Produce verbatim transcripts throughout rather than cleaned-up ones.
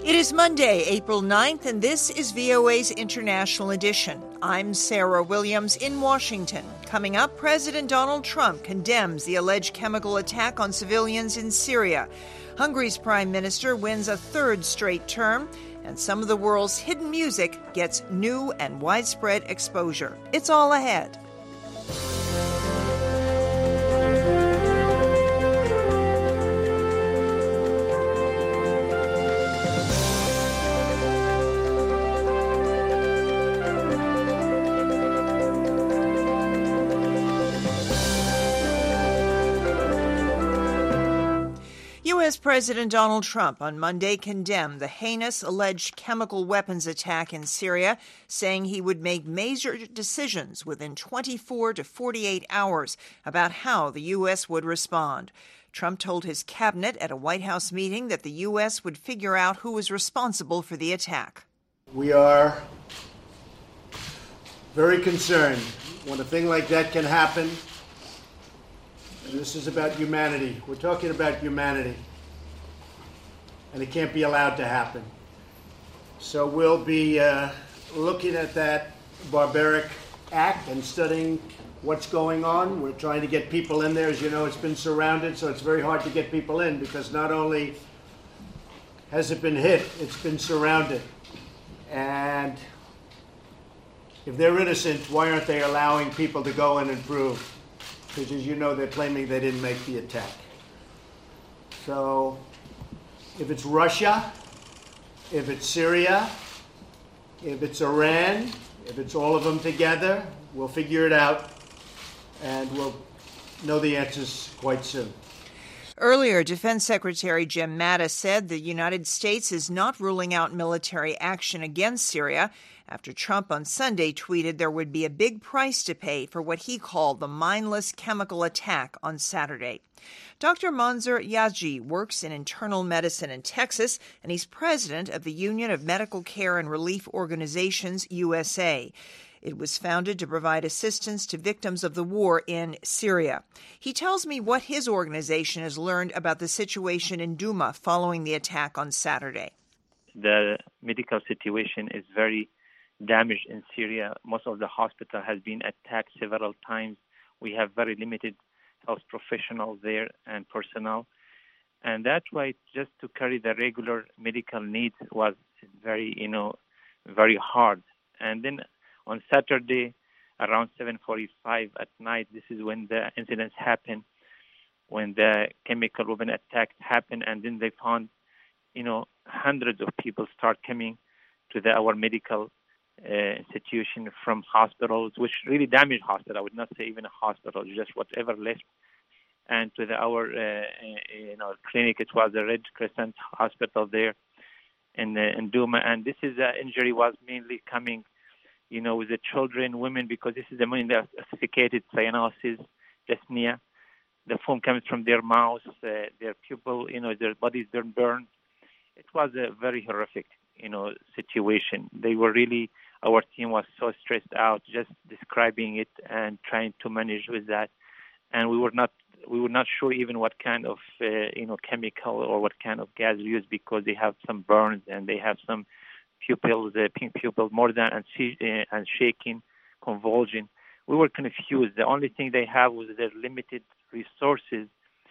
It is Monday, April ninth, and this is V O A's International Edition. I'm Sarah Williams in Washington. Coming up, President Donald Trump condemns the alleged chemical attack on civilians in Syria. Hungary's prime minister wins a third straight term, and some of the world's hidden music gets new and widespread exposure. It's all ahead. U S. President Donald Trump on Monday condemned the heinous alleged chemical weapons attack in Syria, saying he would make major decisions within twenty-four to forty-eight hours about how the U S would respond. Trump told his cabinet at a White House meeting that the U S would figure out who was responsible for the attack. We are very concerned when a thing like that can happen. This is about humanity. We're talking about humanity. And it can't be allowed to happen. So we'll be uh, looking at that barbaric act and studying what's going on. We're trying to get people in there. As you know, it's been surrounded, so it's very hard to get people in because not only has it been hit, it's been surrounded. And if they're innocent, why aren't they allowing people to go in and prove? Because, as you know, they're claiming they didn't make the attack. So, if it's Russia, if it's Syria, if it's Iran, if it's all of them together, we'll figure it out, and we'll know the answers quite soon. Earlier, Defense Secretary Jim Mattis said the United States is not ruling out military action against Syria after Trump on Sunday tweeted there would be a big price to pay for what he called the mindless chemical attack on Saturday. Doctor Manzoor Yazji works in internal medicine in Texas, and he's president of the Union of Medical Care and Relief Organizations, U S A. It was founded to provide assistance to victims of the war in Syria. He tells me what his organization has learned about the situation in Douma following the attack on Saturday. The medical situation is very damaged in Syria. Most of the hospital has been attacked several times. We have very limited health professionals there and personnel. And that's why just to carry the regular medical needs was very, you know, very hard. And then on Saturday, around seven forty-five at night, this is when the incidents happened, when the chemical weapon attacks happened, and then they found, you know, hundreds of people start coming to the, our medical uh, institution from hospitals, which really damaged hospital. I would not say even a hospital, just whatever left. And to the, our, uh, you know, clinic, it was the Red Crescent Hospital there in, uh, in Douma. And this is, uh, injury was mainly coming, you know, with the children, women, because this is the main associated cyanosis, dyspnea. The foam comes from their mouths, uh, their pupil, you know, their bodies, they're burned. It was a very horrific, you know, situation. They were really, our team was so stressed out just describing it and trying to manage with that. And we were not, we were not sure even what kind of, uh, you know, chemical or what kind of gas used because they have some burns and they have some pupils, uh, pink pupils, more than and, uh, and shaking, convulsion. We were confused. The only thing they have was their limited resources,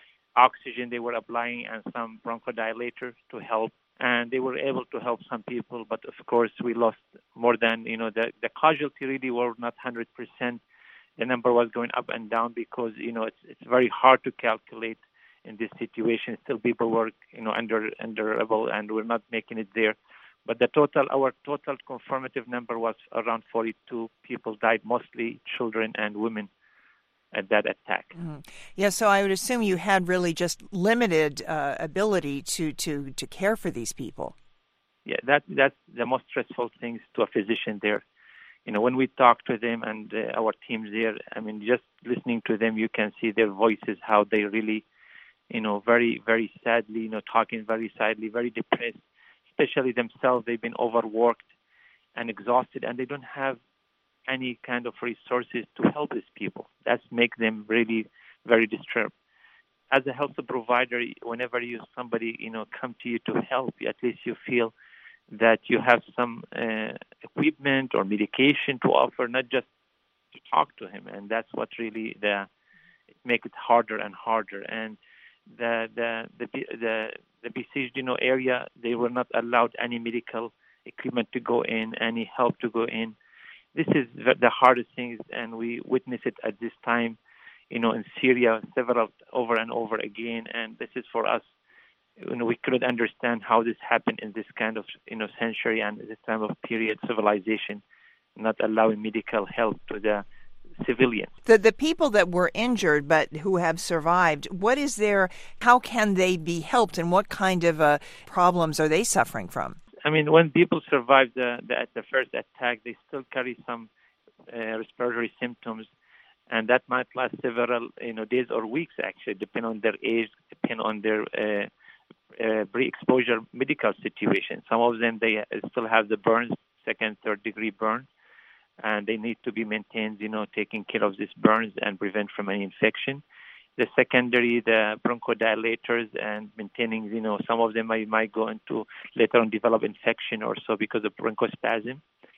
oxygen they were applying and some bronchodilators to help. And they were able to help some people, but of course we lost more than, you know, the, the casualty really were not one hundred percent. The number was going up and down because, you know, it's it's very hard to calculate in this situation. Still people were, you know, under, under rebel and we're not making it there. But the total, our total confirmative number was around forty-two people died, mostly children and women at that attack. Mm-hmm. Yeah, so I would assume you had really just limited uh, ability to, to, to care for these people. Yeah, that that's the most stressful things to a physician there. You know, when we talk to them and uh, our teams there, I mean, just listening to them, you can see their voices, how they really, you know, very, very sadly, you know, talking very sadly, very depressed. Especially themselves, they've been overworked and exhausted, and they don't have any kind of resources to help these people. That makes them really very disturbed. as a health provider, whenever you somebody you know come to you to help, at least you feel that you have some uh, equipment or medication to offer, not just to talk to him. And that's what really the it make it harder and harder. And the the the the, the besieged you know area, they were not allowed any medical equipment to go in, any help to go in. This is the hardest thing, and we witness it at this time, you know, in Syria, several over and over again. And this is for us, you know, we couldn't understand how this happened in this kind of, you know, century and this time of period civilization, not allowing medical help to the civilians. The the people that were injured but who have survived, what is their, how can they be helped, and what kind of uh, problems are they suffering from? I mean, when people survive the, the, the first attack, they still carry some uh, respiratory symptoms, and that might last several, you know, days or weeks, actually, depending on their age, depending on their uh, uh, pre-exposure medical situation. Some of them, they still have the burns, second, third degree burns, and they need to be maintained, you know, taking care of these burns and prevent from any infection. The secondary, the bronchodilators, and maintaining, you know, some of them might, might go into later on develop infection or so because of bronchospasm,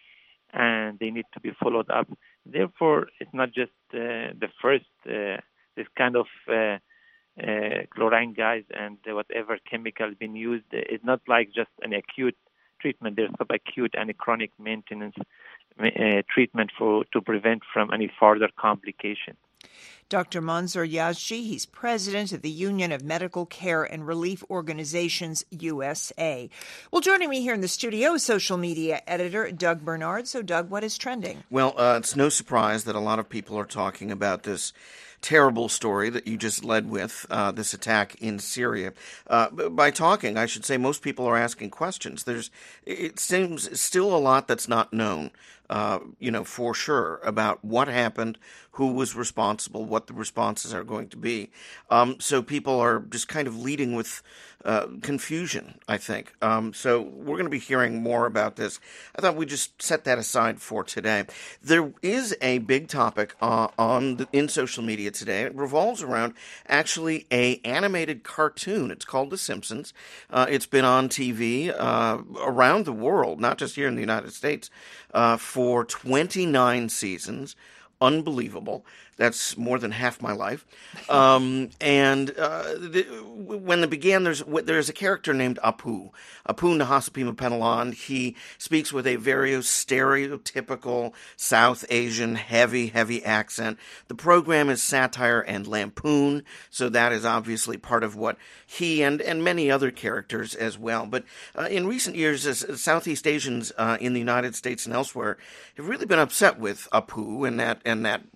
and they need to be followed up. Therefore, it's not just uh, the first, uh, this kind of uh, uh, chlorine gas and whatever chemical being used. It's not like just an acute treatment. There's subacute and chronic maintenance uh, treatment for to prevent from any further complication. Doctor Manzoor Yazji, he's president of the Union of Medical Care and Relief Organizations, U S A. Well, joining me here in the studio is social media editor Doug Bernard. So, Doug, what is trending? Well, uh, it's no surprise that a lot of people are talking about this terrible story that you just led with, uh, this attack in Syria. Uh, by talking, I should say most people are asking questions. There's, it seems still a lot that's not known, uh, you know, for sure about what happened, who was responsible, what the responses are going to be. Um, so people are just kind of leading with uh, confusion, I think. Um, so we're going to be hearing more about this. I thought we'd just set that aside for today. There is a big topic uh, on the, in social media today. It revolves around actually a animated cartoon. It's called The Simpsons. Uh, it's been on T V uh, around the world, not just here in the United States, uh, for twenty-nine seasons. Unbelievable. That's more than half my life. Um, and uh, the, when it began, there's there's a character named Apu, Apu Nahasapima-Penelan. He speaks with a very stereotypical South Asian heavy, heavy accent. The program is satire and lampoon, so that is obviously part of what he and, and many other characters as well. But uh, in recent years, as Southeast Asians uh, in the United States and elsewhere have really been upset with Apu and that and that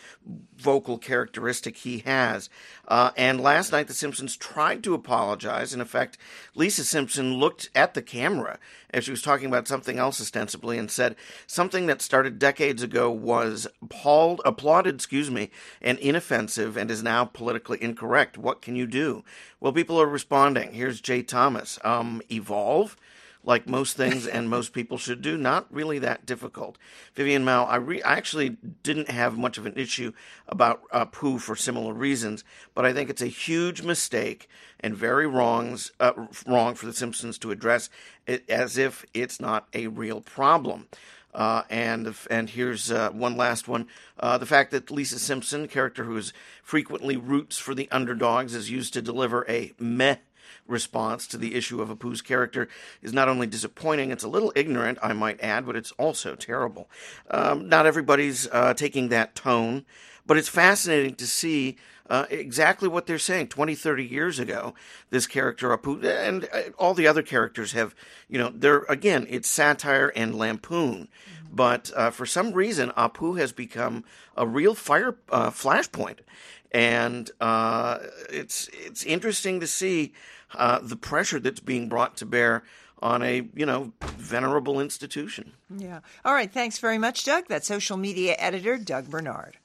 vocal characteristic he has. Uh, and last night, The Simpsons tried to apologize. And in fact, Lisa Simpson looked at the camera as she was talking about something else ostensibly and said something that started decades ago was appalled, applauded, excuse me, and inoffensive and is now politically incorrect. What can you do? Well, people are responding. Here's Jay Thomas. Um, evolve? Like most things and most people should do, not really that difficult. Vivian Mao, I, re- I actually didn't have much of an issue about uh, Pooh for similar reasons, but I think it's a huge mistake and very wrongs, uh, wrong for The Simpsons to address it as if it's not a real problem. Uh, and and here's uh, one last one. Uh, the fact that Lisa Simpson, a character who is frequently roots for the underdogs, is used to deliver a meh response to the issue of Apu's character is not only disappointing, it's a little ignorant, I might add, but it's also terrible. Um, not everybody's uh, taking that tone, but it's fascinating to see uh, exactly what they're saying. twenty, thirty years ago, this character Apu, and uh, all the other characters have, you know, they're, again, it's satire and lampoon. But uh, for some reason, Apu has become a real fire uh, flashpoint. And uh, it's it's interesting to see uh, the pressure that's being brought to bear on a, you know, venerable institution. Yeah. All right. Thanks very much, Doug. That's social media editor Doug Bernard.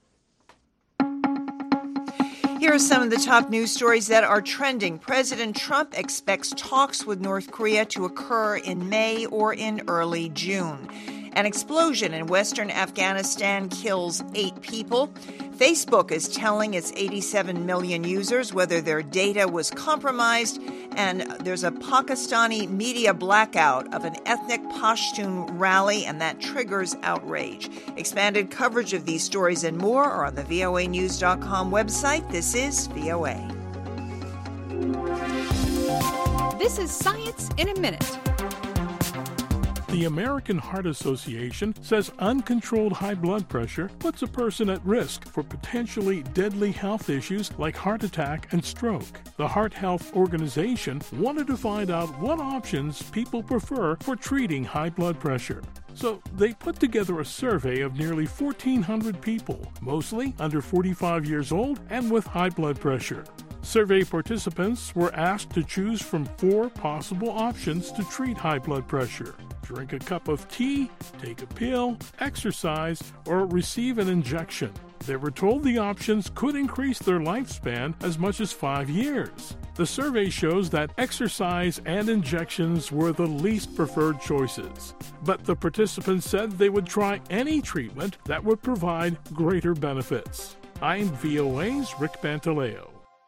Here are some of the top news stories that are trending. President Trump expects talks with North Korea to occur in May or in early June. An explosion in western Afghanistan kills eight people. Facebook is telling its eighty-seven million users whether their data was compromised, and there's a Pakistani media blackout of an ethnic Pashtun rally, and that triggers outrage. Expanded coverage of these stories and more are on the V O A news dot com website. This is V O A. This is Science in a Minute. The American Heart Association says uncontrolled high blood pressure puts a person at risk for potentially deadly health issues like heart attack and stroke. The Heart Health Organization wanted to find out what options people prefer for treating high blood pressure. So they put together a survey of nearly fourteen hundred people, mostly under forty-five years old and with high blood pressure. Survey participants were asked to choose from four possible options to treat high blood pressure: drink a cup of tea, take a pill, exercise, or receive an injection. They were told the options could increase their lifespan as much as five years. The survey shows that exercise and injections were the least preferred choices. But the participants said they would try any treatment that would provide greater benefits. I'm V O A's Rick Pantaleo.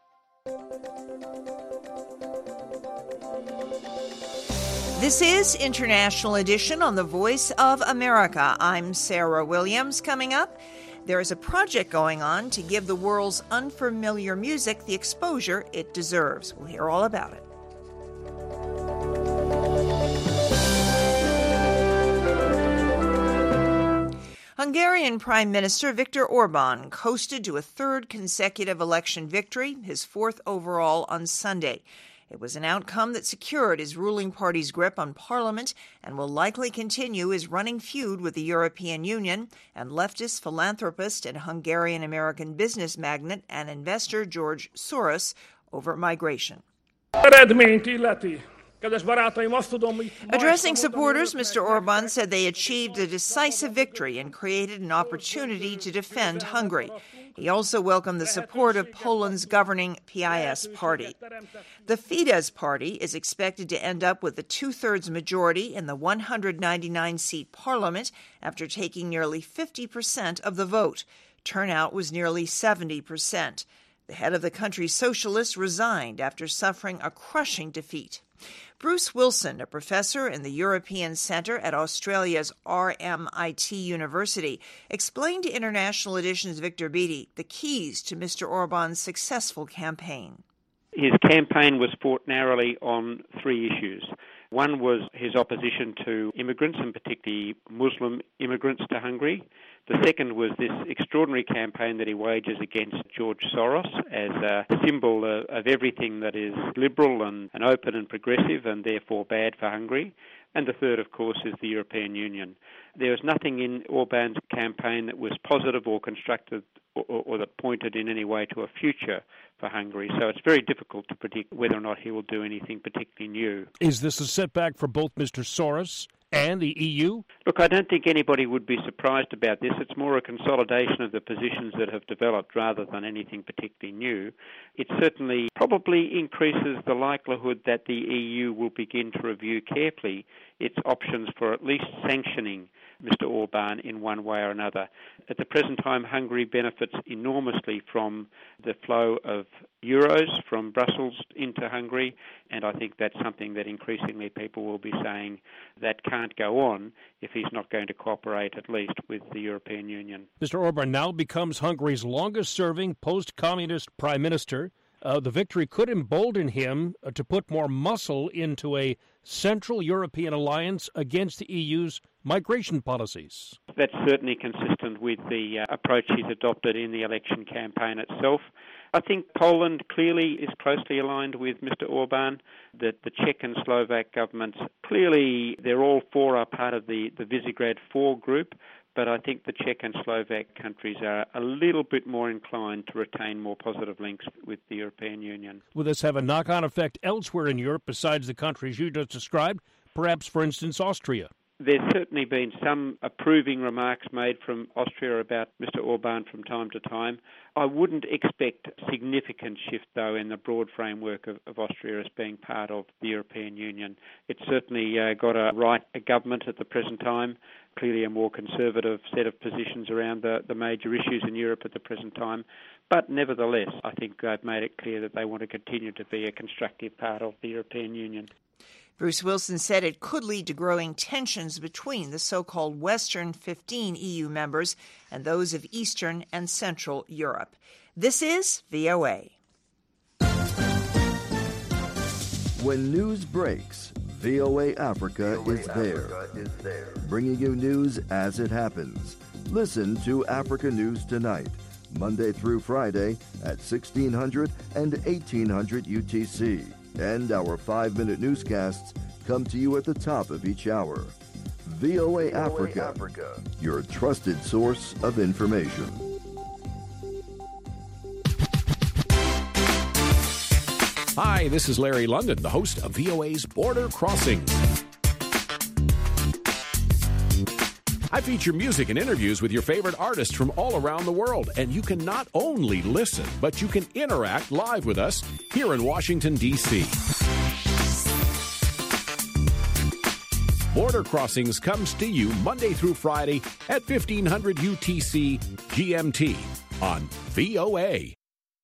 This is International Edition on the Voice of America. I'm Sarah Williams. Coming up, there is a project going on to give the world's unfamiliar music the exposure it deserves. We'll hear all about it. Hungarian Prime Minister Viktor Orban coasted to a third consecutive election victory, his fourth overall on Sunday. It was an outcome that secured his ruling party's grip on Parliament and will likely continue his running feud with the European Union and leftist philanthropist and Hungarian-American business magnate and investor George Soros over migration. Addressing supporters, Mister Orban said they achieved a decisive victory and created an opportunity to defend Hungary. He also welcomed the support of Poland's governing P I S party. The Fidesz party is expected to end up with a two-thirds majority in the one hundred ninety-nine seat parliament after taking nearly fifty percent of the vote. Turnout was nearly seventy percent. The head of the country's socialists resigned after suffering a crushing defeat. Bruce Wilson, a professor in the European Centre at Australia's R M I T University, explained to International Edition's Victor Beattie the keys to Mister Orban's successful campaign. His campaign was fought narrowly on three issues. One was his opposition to immigrants, and particularly Muslim immigrants to Hungary. The second was this extraordinary campaign that he wages against George Soros as a symbol of, of everything that is liberal and, and open and progressive and therefore bad for Hungary. And the third, of course, is the European Union. There was nothing in Orban's campaign that was positive or constructive or, or, or that pointed in any way to a future for Hungary. So it's very difficult to predict whether or not he will do anything particularly new. Is this a setback for both Mister Soros and the E U? Look, I don't think anybody would be surprised about this. It's more a consolidation of the positions that have developed rather than anything particularly new. It certainly probably increases the likelihood that the E U will begin to review carefully its options for at least sanctioning Mister Orban in one way or another. At the present time, Hungary benefits enormously from the flow of euros from Brussels into Hungary, and I think that's something that increasingly people will be saying that can't go on if he's not going to cooperate at least with the European Union. Mister Orban now becomes Hungary's longest-serving post-communist prime minister. Uh, the victory could embolden him uh, to put more muscle into a Central European alliance against the E U's migration policies. That's certainly consistent with the uh, approach he's adopted in the election campaign itself. I think Poland clearly is closely aligned with Mister Orban. The, the Czech and Slovak governments, clearly they're all four are part of the, the Visegrad Four group, but I think the Czech and Slovak countries are a little bit more inclined to retain more positive links with the European Union. Will this have a knock-on effect elsewhere in Europe besides the countries you just described, perhaps, for instance, Austria? There's certainly been some approving remarks made from Austria about Mister Orban from time to time. I wouldn't expect significant shift, though, in the broad framework of, of Austria as being part of the European Union. It's certainly uh, got a right a government at the present time, clearly a more conservative set of positions around the, the major issues in Europe at the present time. But nevertheless, I think they've made it clear that they want to continue to be a constructive part of the European Union. Bruce Wilson said it could lead to growing tensions between the so-called Western fifteen E U members and those of Eastern and Central Europe. This is V O A. When news breaks, V O A Africa is there, bringing you news as it happens. Listen to Africa News Tonight, Monday through Friday at sixteen hundred and eighteen hundred U T C. And our five-minute newscasts come to you at the top of each hour. V O A Africa, Africa, your trusted source of information. Hi, this is Larry London, the host of V O A's Border Crossings. I feature music and interviews with your favorite artists from all around the world, and you can not only listen, but you can interact live with us here in Washington, D C Border Crossings comes to you Monday through Friday at fifteen hundred U T C G M T on V O A.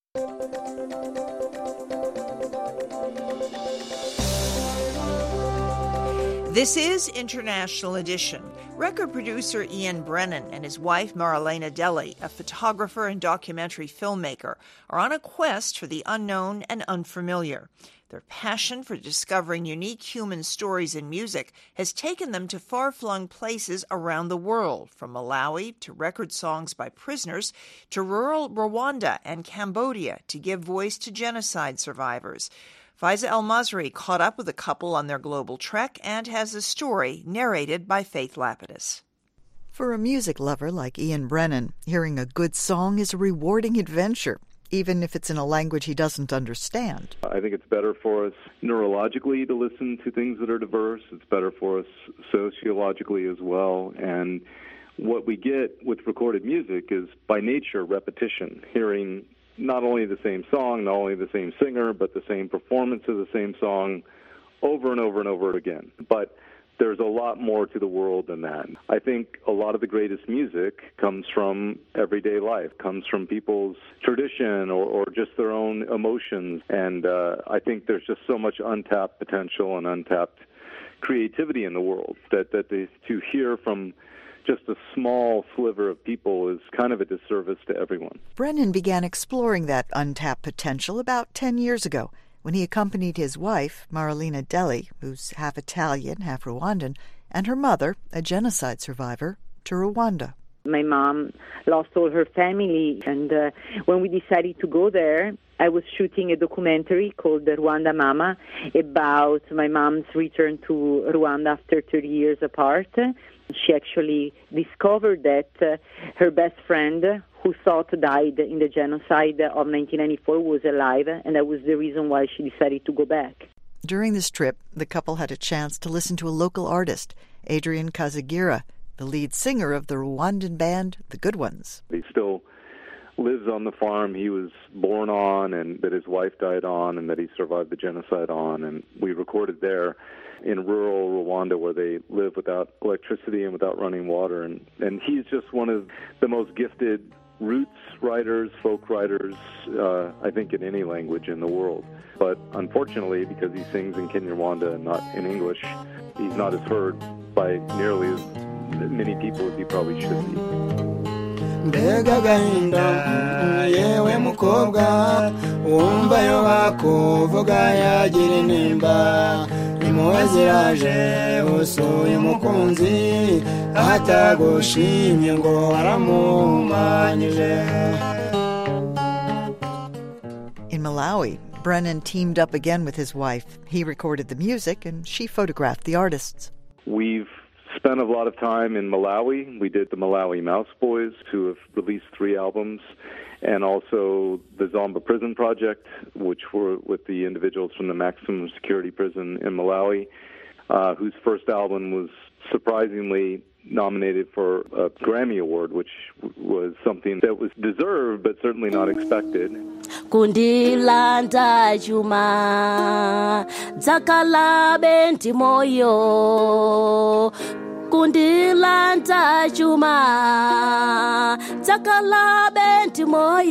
This is International Edition. Record producer Ian Brennan and his wife Marilena Deli, a photographer and documentary filmmaker, are on a quest for the unknown and unfamiliar. Their passion for discovering unique human stories in music has taken them to far-flung places around the world, from Malawi to record songs by prisoners to rural Rwanda and Cambodia to give voice to genocide survivors. Faiza El-Masri caught up with the couple on their global trek and has a story narrated by Faith Lapidus. For a music lover like Ian Brennan, hearing a good song is a rewarding adventure, even if it's in a language he doesn't understand. I think it's better for us neurologically to listen to things that are diverse. It's better for us sociologically as well. And what we get with recorded music is, by nature, repetition, hearing not only the same song, not only the same singer, but the same performance of the same song over and over and over again. But there's a lot more to the world than that. I think a lot of the greatest music comes from everyday life, comes from people's tradition or, or just their own emotions. And uh, I think there's just so much untapped potential and untapped creativity in the world that, that they, to hear from just a small sliver of people is kind of a disservice to everyone. Brennan began exploring that untapped potential about ten years ago when he accompanied his wife, Marilena Deli, who's half Italian, half Rwandan, and her mother, a genocide survivor, to Rwanda. My mom lost all her family, and uh, when we decided to go there, I was shooting a documentary called The Rwanda Mama about my mom's return to Rwanda after thirty years apart. She actually discovered that uh, her best friend, who thought died in the genocide of nineteen ninety-four, was alive, and that was the reason why she decided to go back. During this trip, the couple had a chance to listen to a local artist, Adrian Kazigira, the lead singer of the Rwandan band The Good Ones. He still lives on the farm he was born on and that his wife died on and that he survived the genocide on, and we recorded there in rural Rwanda where they live without electricity and without running water. And, and he's just one of the most gifted roots writers, folk writers, uh, I think, in any language in the world. But unfortunately, because he sings in Kinyarwanda and not in English, he's not as heard by nearly as many people as he probably should be. Mbega gahinda yewe mukobwa wumva yo bakuvuga yagira intimba impuhwe ziraje usuye umukunzi atagushimye ngo waramuhumanyije. In Malawi, Brennan teamed up again with his wife. He recorded the music and she photographed the artists. We've spent a lot of time in Malawi. We did the Malawi Mouse Boys, who have released three albums, and also the Zomba Prison Project, which were with the individuals from the maximum security prison in Malawi. uh, whose first album was surprisingly nominated for a Grammy Award, which was something that was deserved but certainly not expected. Kundilanda Juma Zakala Benti Moyo Kundilanda Juma Zakala Benti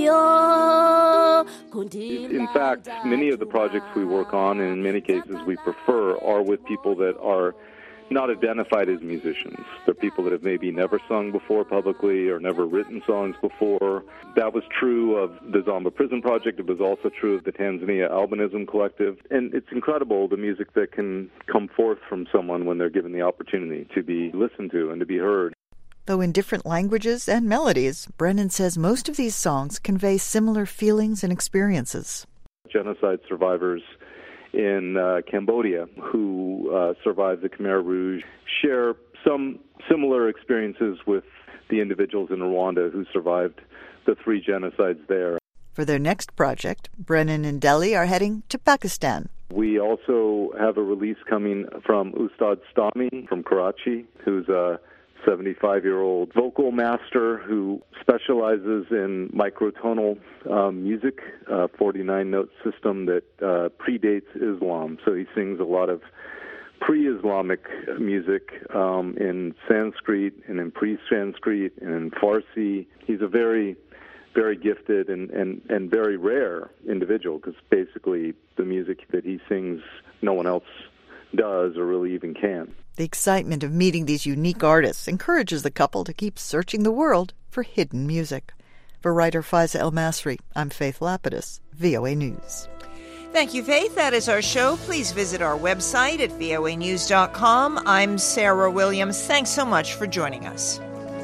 Moyo. In fact, many of the projects we work on, and in many cases we prefer, are with people that are not identified as musicians. They're people that have maybe never sung before publicly or never written songs before. That was true of the Zomba Prison Project. It was also true of the Tanzania Albinism Collective. And it's incredible, the music that can come forth from someone when they're given the opportunity to be listened to and to be heard. Though in different languages and melodies, Brennan says most of these songs convey similar feelings and experiences. Genocide survivors in uh, Cambodia who uh, survived the Khmer Rouge share some similar experiences with the individuals in Rwanda who survived the three genocides there. For their next project, Brennan and Delhi are heading to Pakistan. We also have a release coming from Ustad Stami from Karachi, who's a seventy-five-year-old vocal master who specializes in microtonal um, music, a forty-nine note system that uh, predates Islam. So he sings a lot of pre-Islamic music um, in Sanskrit and in pre-Sanskrit and in Farsi. He's a very, very gifted and, and, and very rare individual because basically the music that he sings no one else does or really even can. The excitement of meeting these unique artists encourages the couple to keep searching the world for hidden music. For writer Faiza El-Masri, I'm Faith Lapidus, V O A News. Thank you, Faith. That is our show. Please visit our website at V O A news dot com. I'm Sarah Williams. Thanks so much for joining us.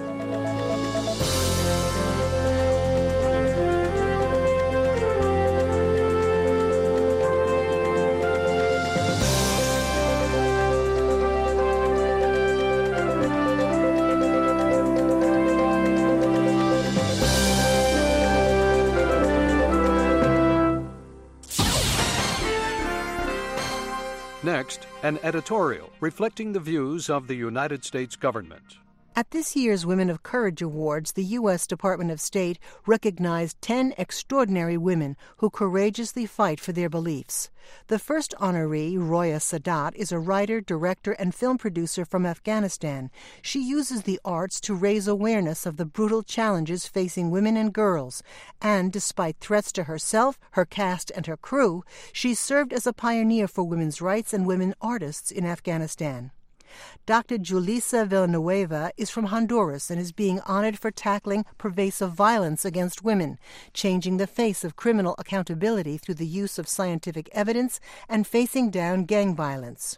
Next, an editorial reflecting the views of the United States government. At this year's Women of Courage Awards, the U S Department of State recognized ten extraordinary women who courageously fight for their beliefs. The first honoree, Roya Sadat, is a writer, director, and film producer from Afghanistan. She uses the arts to raise awareness of the brutal challenges facing women and girls, and despite threats to herself, her cast, and her crew, she's served as a pioneer for women's rights and women artists in Afghanistan. Doctor Julissa Villanueva is from Honduras and is being honored for tackling pervasive violence against women, changing the face of criminal accountability through the use of scientific evidence and facing down gang violence.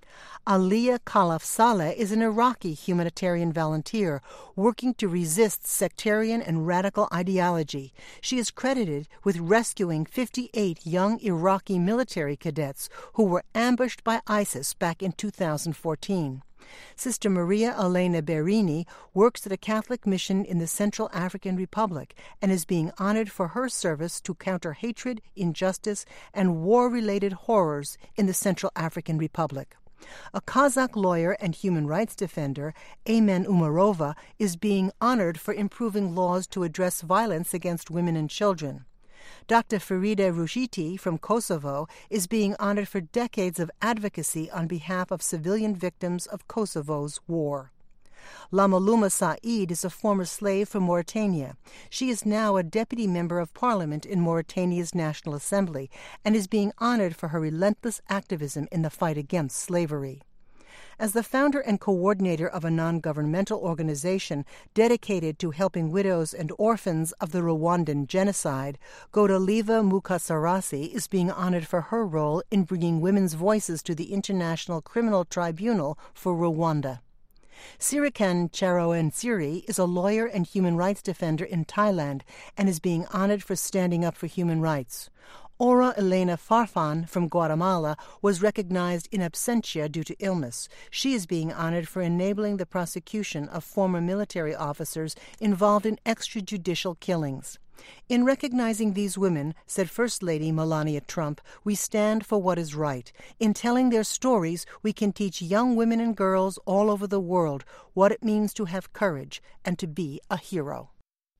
Aliyah Khalaf Saleh is an Iraqi humanitarian volunteer working to resist sectarian and radical ideology. She is credited with rescuing fifty-eight young Iraqi military cadets who were ambushed by ISIS back in two thousand fourteen. Sister Maria Elena Berini works at a Catholic mission in the Central African Republic and is being honored for her service to counter hatred, injustice, and war-related horrors in the Central African Republic. A Kazakh lawyer and human rights defender, Ayman Umarova, is being honored for improving laws to address violence against women and children. Doctor Farida Rushiti from Kosovo is being honored for decades of advocacy on behalf of civilian victims of Kosovo's war. Lamaluma Saeed is a former slave from Mauritania. She is now a deputy member of parliament in Mauritania's National Assembly and is being honored for her relentless activism in the fight against slavery. As the founder and coordinator of a non-governmental organization dedicated to helping widows and orphans of the Rwandan genocide, Godaliva Mukasarasi is being honored for her role in bringing women's voices to the International Criminal Tribunal for Rwanda. Sirikan Charoensiri is a lawyer and human rights defender in Thailand and is being honored for standing up for human rights. Ora Elena Farfan from Guatemala was recognized in absentia due to illness. She is being honored for enabling the prosecution of former military officers involved in extrajudicial killings. In recognizing these women, said First Lady Melania Trump, we stand for what is right. In telling their stories, we can teach young women and girls all over the world what it means to have courage and to be a hero.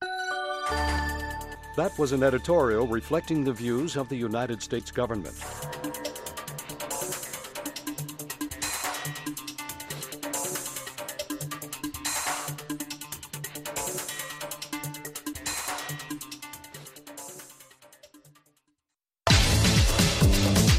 That was an editorial reflecting the views of the United States government.